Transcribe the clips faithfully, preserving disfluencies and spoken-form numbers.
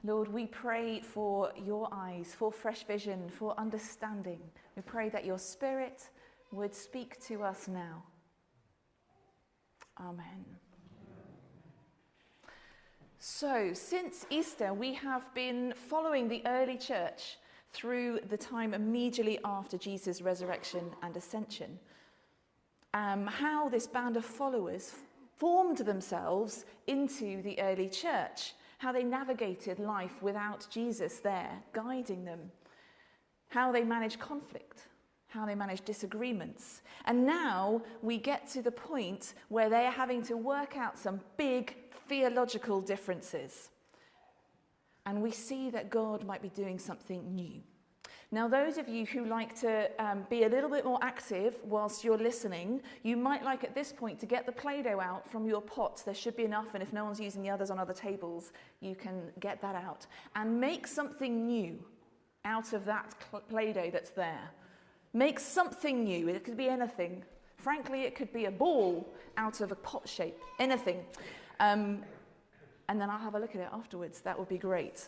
Lord, we pray for your eyes, for fresh vision, for understanding. We pray that your Spirit would speak to us now. Amen. So, since Easter, we have been following the early church through the time immediately after Jesus' resurrection and ascension. Um, how this band of followers formed themselves into the early church. How they navigated life without Jesus there, guiding them. How they managed conflict. How they managed disagreements. And now we get to the point where they are having to work out some big theological differences. And we see that God might be doing something new. Now, those of you who like to um, be a little bit more active whilst you're listening, you might like at this point to get the Play-Doh out from your pots. There should be enough, and if no one's using the others on other tables, you can get that out. And make something new out of that Play-Doh that's there. Make something new. It could be anything. Frankly, it could be a ball out of a pot shape. Anything. Um, and then I'll have a look at it afterwards. That would be great.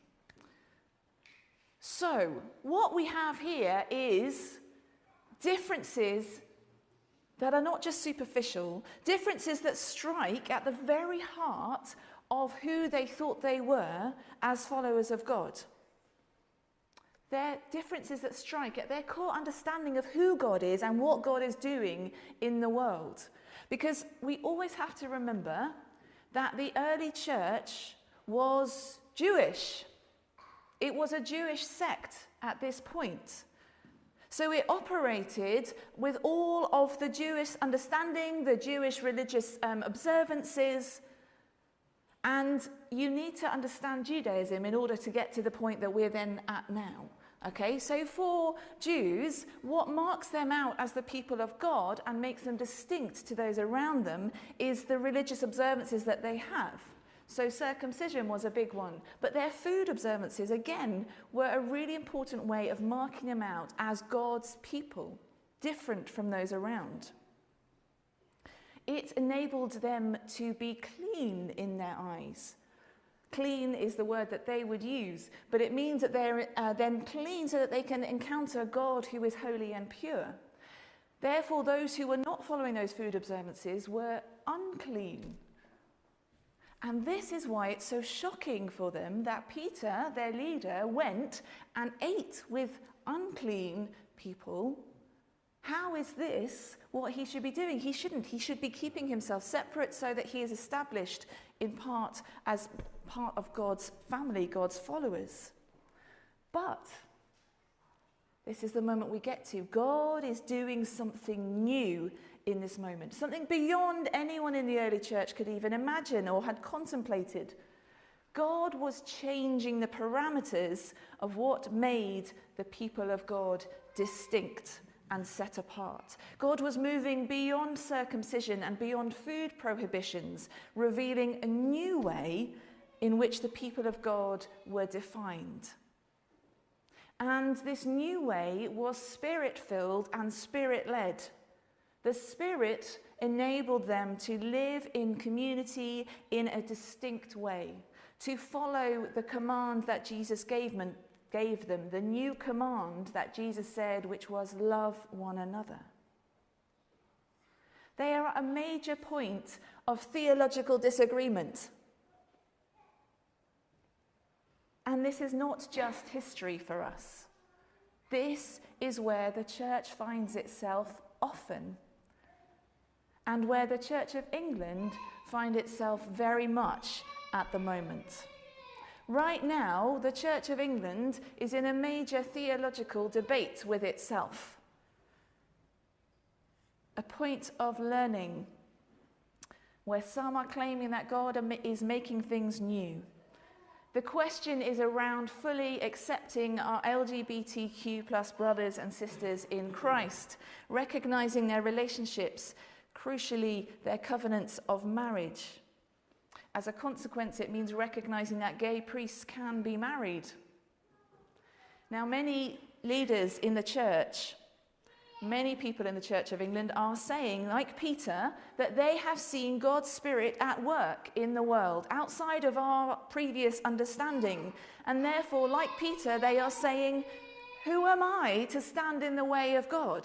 So, what we have here is differences that are not just superficial, differences that strike at the very heart of who they thought they were as followers of God. They're differences that strike at their core understanding of who God is and what God is doing in the world. Because we always have to remember that the early church was Jewish. It was a Jewish sect at this point. So it operated with all of the Jewish understanding, the Jewish religious um, observances. And you need to understand Judaism in order to get to the point that we're then at now. Okay, so for Jews, what marks them out as the people of God and makes them distinct to those around them is the religious observances that they have. So circumcision was a big one. But their food observances, again, were a really important way of marking them out as God's people, different from those around. It enabled them to be clean in their eyes. Clean is the word that they would use, but it means that they're uh, then clean so that they can encounter God who is holy and pure. Therefore, those who were not following those food observances were unclean. And this is why it's so shocking for them that Peter, their leader, went and ate with unclean people. How is this what he should be doing? He shouldn't. He should be keeping himself separate so that he is established in part as part of God's family, God's followers. But this is the moment we get to. God is doing something new in this moment, something beyond anyone in the early church could even imagine or had contemplated. God was changing the parameters of what made the people of God distinct and set apart. God was moving beyond circumcision and beyond food prohibitions, revealing a new way in which the people of God were defined. And this new way was spirit-filled and spirit-led. The Spirit enabled them to live in community in a distinct way, to follow the command that Jesus gave them, gave them, the new command that Jesus said, which was love one another. They are at a major point of theological disagreement. And this is not just history for us. This is where the church finds itself often, and where the Church of England finds itself very much at the moment. Right now, the Church of England is in a major theological debate with itself. A point of learning where some are claiming that God is making things new. The question is around fully accepting our L G B T Q plus brothers and sisters in Christ, recognizing their relationships, crucially, their covenants of marriage. As a consequence, it means recognizing that gay priests can be married. Now, many leaders in the church many people in the Church of England are saying, like Peter, that they have seen God's Spirit at work in the world, outside of our previous understanding. And therefore, like Peter, they are saying, who am I to stand in the way of God?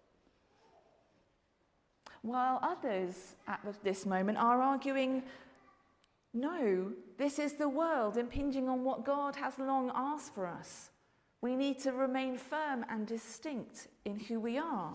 While others at this moment are arguing, no, this is the world impinging on what God has long asked for us. We need to remain firm and distinct in who we are.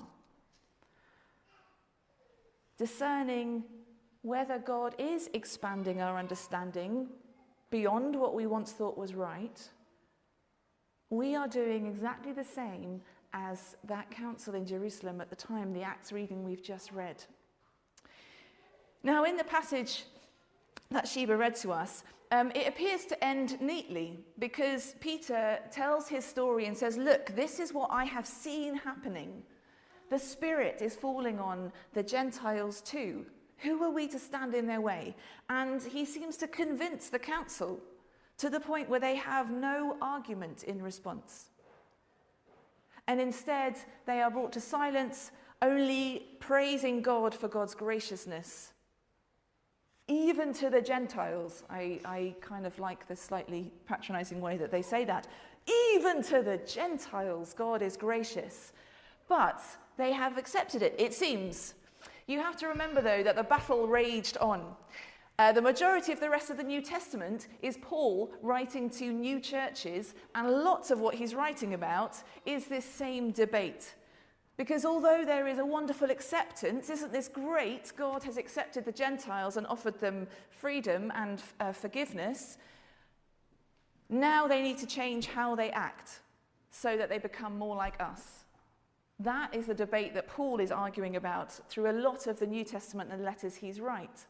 Discerning whether God is expanding our understanding beyond what we once thought was right, we are doing exactly the same as that council in Jerusalem at the time, the Acts reading we've just read. Now, in the passage that Sheba read to us, um, it appears to end neatly, because Peter tells his story and says, look, this is what I have seen happening. The Spirit is falling on the Gentiles too. Who are we to stand in their way? And he seems to convince the council to the point where they have no argument in response. And instead, they are brought to silence, only praising God for God's graciousness. Even to the Gentiles. I, I kind of like the slightly patronizing way that they say that. Even to the Gentiles, God is gracious. But they have accepted it, it seems. You have to remember, though, that the battle raged on. Uh, the majority of the rest of the New Testament is Paul writing to new churches, and lots of what he's writing about is this same debate. Because although there is a wonderful acceptance, isn't this great? God has accepted the Gentiles and offered them freedom and uh, forgiveness. Now they need to change how they act so that they become more like us. That is the debate that Paul is arguing about through a lot of the New Testament and letters he's writing.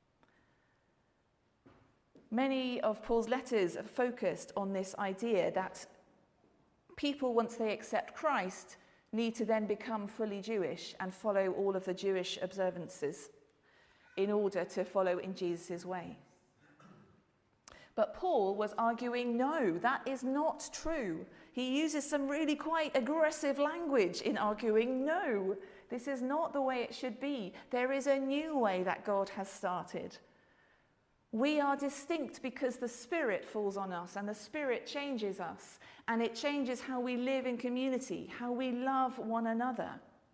Many of Paul's letters are focused on this idea that people, once they accept Christ, need to then become fully Jewish and follow all of the Jewish observances in order to follow in Jesus' way. But Paul was arguing, no, that is not true. He uses some really quite aggressive language in arguing, no, this is not the way it should be. There is a new way that God has started. We are distinct because the Spirit falls on us and the Spirit changes us, and it changes how we live in community, how we love one another.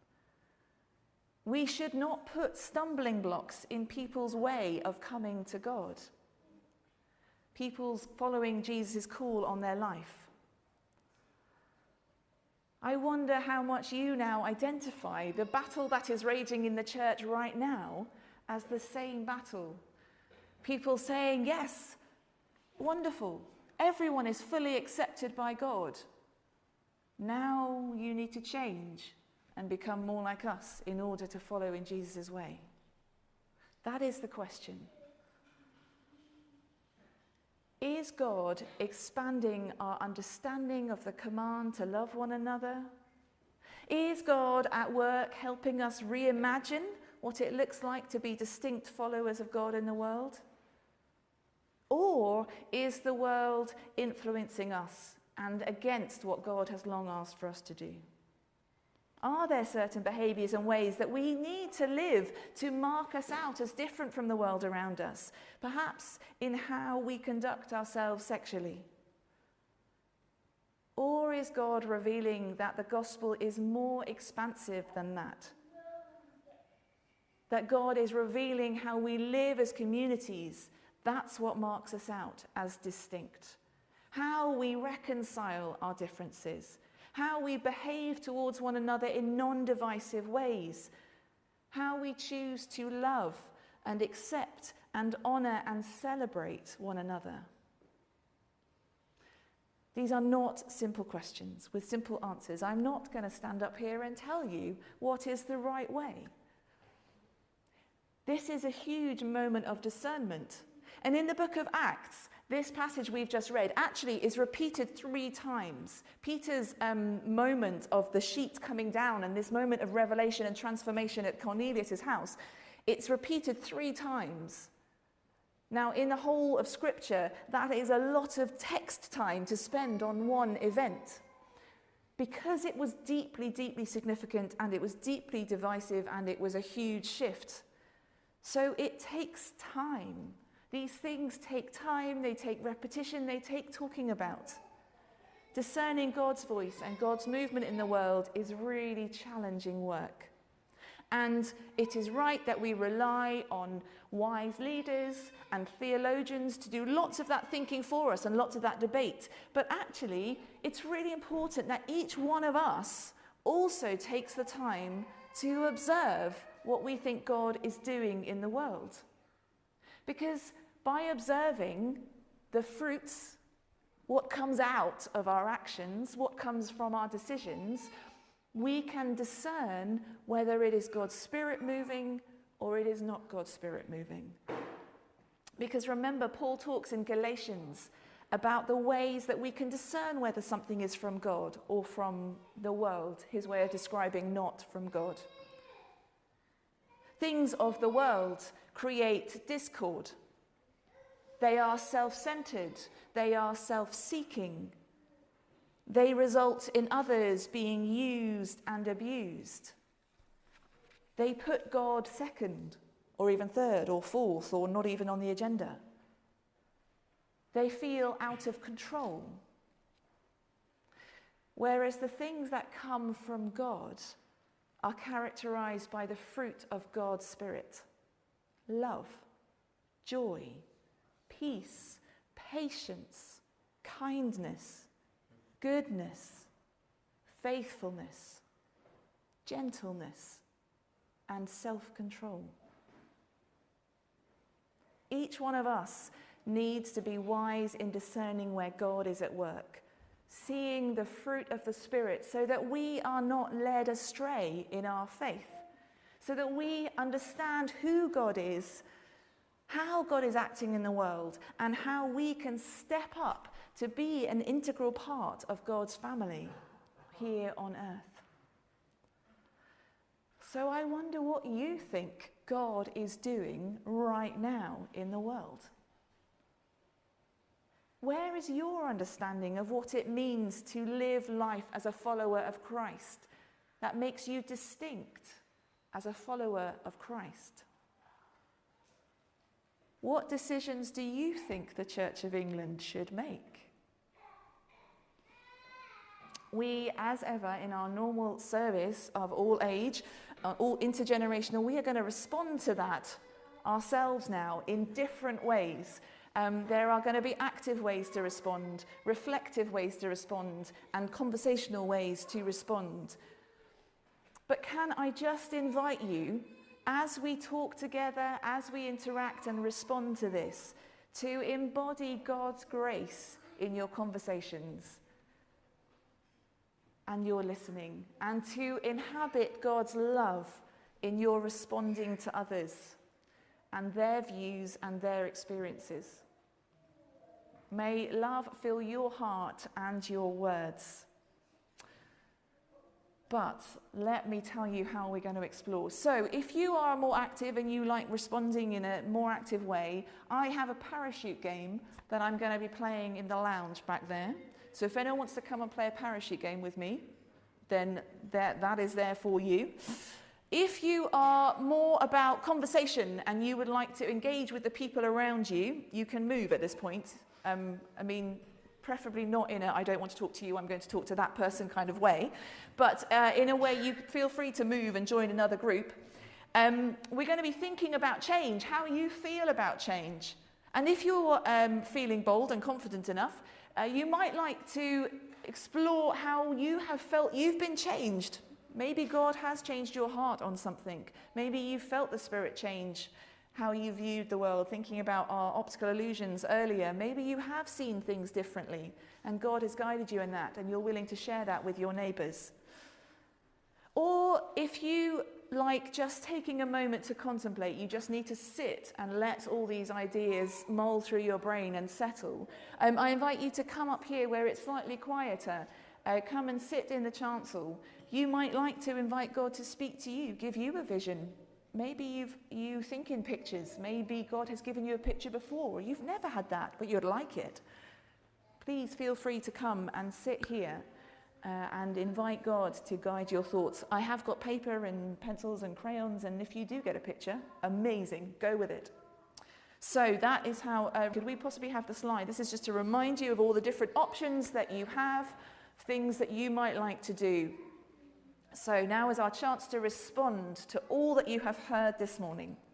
We should not put stumbling blocks in people's way of coming to God, people's following Jesus' call on their life. I wonder how much you now identify the battle that is raging in the church right now as the same battle. People saying, yes, wonderful, everyone is fully accepted by God. Now you need to change and become more like us in order to follow in Jesus' way. That is the question. Is God expanding our understanding of the command to love one another? Is God at work helping us reimagine what it looks like to be distinct followers of God in the world? Or is the world influencing us and against what God has long asked for us to do? Are there certain behaviours and ways that we need to live to mark us out as different from the world around us? Perhaps in how we conduct ourselves sexually? Or is God revealing that the gospel is more expansive than that? That God is revealing how we live as communities. That's what marks us out as distinct. How we reconcile our differences. How we behave towards one another in non-divisive ways. How we choose to love and accept and honour and celebrate one another. These are not simple questions with simple answers. I'm not going to stand up here and tell you what is the right way. This is a huge moment of discernment. And in the book of Acts, this passage we've just read actually is repeated three times. Peter's um, moment of the sheet coming down and this moment of revelation and transformation at Cornelius' house, it's repeated three times. Now, in the whole of Scripture, that is a lot of text time to spend on one event. because it was deeply, deeply significant, and it was deeply divisive, and it was a huge shift. So it takes time. These things take time, they take repetition, they take talking about. Discerning God's voice and God's movement in the world is really challenging work. And it is right that we rely on wise leaders and theologians to do lots of that thinking for us and lots of that debate. But actually, it's really important that each one of us also takes the time to observe what we think God is doing in the world. Because by observing the fruits, what comes out of our actions, what comes from our decisions, we can discern whether it is God's Spirit moving or it is not God's Spirit moving. Because remember, Paul talks in Galatians about the ways that we can discern whether something is from God or from the world, his way of describing not from God. Things of the world create discord. They are self-centered. They are self-seeking. They result in others being used and abused. They put God second, or even third, or fourth, or not even on the agenda. They feel out of control. Whereas the things that come from God are characterized by the fruit of God's Spirit: love, joy, peace, patience, kindness, goodness, faithfulness, gentleness, and self-control. Each one of us needs to be wise in discerning where God is at work, seeing the fruit of the Spirit so that we are not led astray in our faith, so that we understand who God is, how God is acting in the world, and how we can step up to be an integral part of God's family here on earth. So I wonder what you think God is doing right now in the world. Where is your understanding of what it means to live life as a follower of Christ that makes you distinct as a follower of Christ? What decisions do you think the Church of England should make? We, as ever, in our normal service of all age, uh, all intergenerational, we are going to respond to that ourselves now in different ways. Um, there are going to be active ways to respond, reflective ways to respond, and conversational ways to respond. But can I just invite you, as we talk together, as we interact and respond to this, to embody God's grace in your conversations and your listening, and to inhabit God's love in your responding to others and their views and their experiences. May love fill your heart and your words. But let me tell you how we're going to explore. So if you are more active and you like responding in a more active way, I have a parachute game that I'm going to be playing in the lounge back there. So if anyone wants to come and play a parachute game with me, then that, that is there for you. If you are more about conversation and you would like to engage with the people around you, you can move at this point. Um, I mean, preferably not in a I don't want to talk to you, I'm going to talk to that person kind of way, but uh, in a way you feel free to move and join another group. Um, we're going to be thinking about change, how you feel about change. And if you're um, feeling bold and confident enough, uh, you might like to explore how you have felt you've been changed. Maybe God has changed your heart on something. Maybe you felt the Spirit change how you viewed the world, thinking about our optical illusions earlier. Maybe you have seen things differently and God has guided you in that and you're willing to share that with your neighbours. Or if you like just taking a moment to contemplate, you just need to sit and let all these ideas mull through your brain and settle, um, I invite you to come up here where it's slightly quieter. Uh, come and sit in the chancel. You might like to invite God to speak to you, give you a vision. Maybe you've, you think in pictures. Maybe God has given you a picture before. You've never had that, but you'd like it. Please feel free to come and sit here uh, and invite God to guide your thoughts. I have got paper and pencils and crayons, and if you do get a picture, amazing, go with it. So that is how, uh, could we possibly have the slide? This is just to remind you of all the different options that you have, things that you might like to do. So now is our chance to respond to all that you have heard this morning.